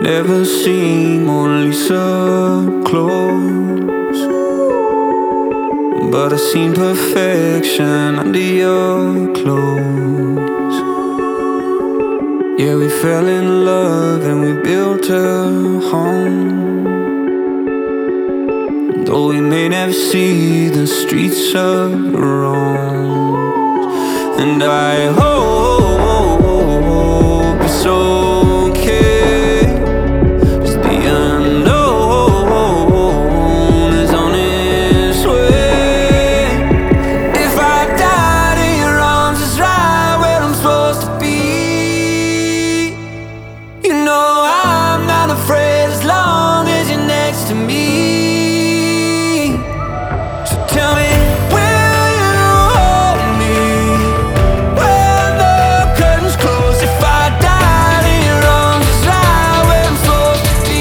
never seen Mona Lisa close, but I seen perfection under your clothes. Yeah, we fell in love and we built a home. Though we may never see the streets of Rome. And I hope it's okay, 'cause the unknown is on its way. If I died in your arms, it's right where I'm supposed to be. You know I'm not afraid as long as you're next to me. So tell me, will you hold me when the curtains close? If I died in your arms, it's right where I'm supposed to be.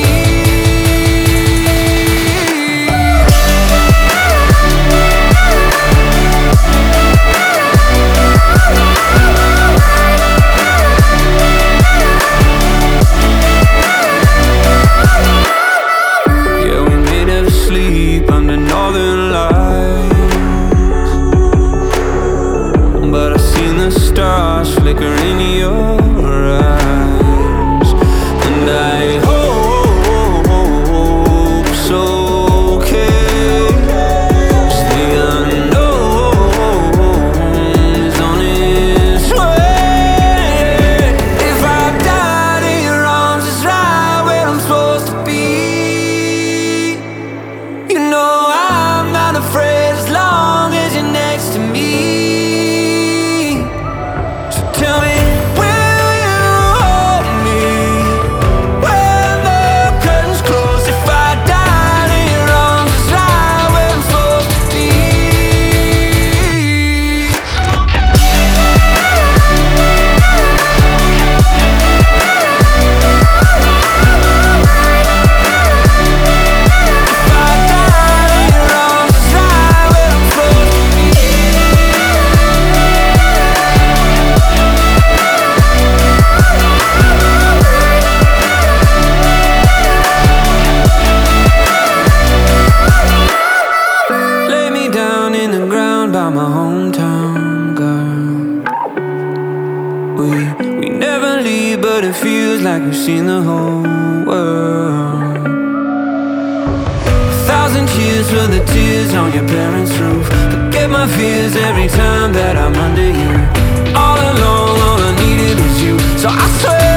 Yeah, we may never sleep under northern lights, but I seen the stars flicker in your eyes. And I hope it's okay, 'cause the unknown is on its way. If I died in your arms, it's right where I'm supposed to be. You know I'm not afraid as long as you're next to me. So tell me, will you hold me when the curtains close? If I died in your arms, it's right where I'm supposed to be. If I died in your arms, it's right where I'm supposed to be. Lay me down in the ground by my hometown girl. We never leave, but it feels like we've seen the whole world. 1,000 cheers for the tears on your parents' roof. Forget my fears every time that I'm under you. All along, all I needed was you. So I swear